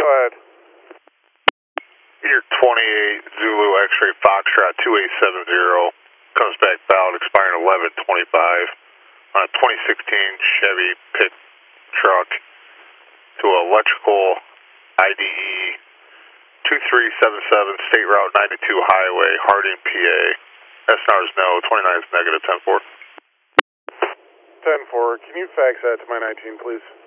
ahead. Year 28 Zulu X-ray Foxtrot 2870 comes back valid expiring 11/25 on a 2016 Chevy pit truck to electrical IDE 2377 State Route 92 Highway, Harding, PA. SNR is no, 29 is negative, 10-4. 10-4, can you fax that to my 19, please?